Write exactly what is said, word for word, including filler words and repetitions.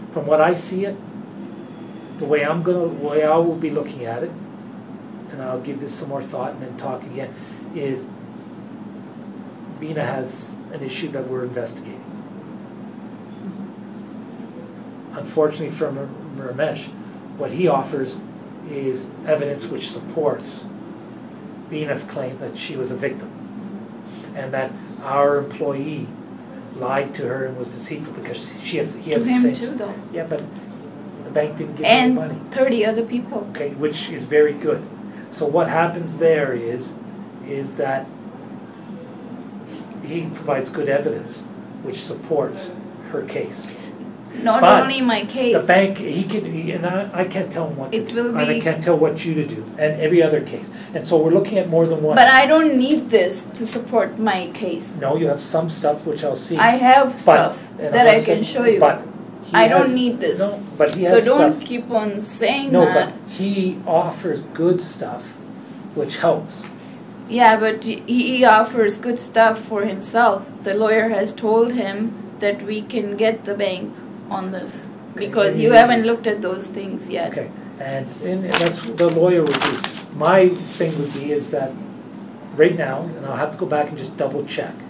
from what I see it, the way I'm gonna, the way I will be looking at it, and I'll give this some more thought and then talk again, is Bina has an issue that we're investigating. Unfortunately for Ramesh, what he offers is evidence which supports Bina's claim that she was a victim and that our employee lied to her and was deceitful because she has he has to the him same too, though. Yeah, but the bank didn't give and him the money. thirty other people. Okay, which is very good. So what happens there is is that he provides good evidence which supports her case. Not But only my case. The bank, he can, he, and I, I can't tell him what It to do. will And I be- can't tell what you to do, and every other case. And so we're looking at more than one. But I don't need this to support my case. No, you have some stuff which I'll see. I have But- stuff and that I'm I not can saying- show you. But he I has- don't need this. No, but he has So don't stuff. keep on saying No, that. but he offers good stuff, which helps. Yeah, but he offers good stuff for himself. The lawyer has told him that we can get the bank on this because you haven't looked at those things yet. Okay, and, and that's what the lawyer would do. My thing would be is that right now, and I'll have to go back and just double check.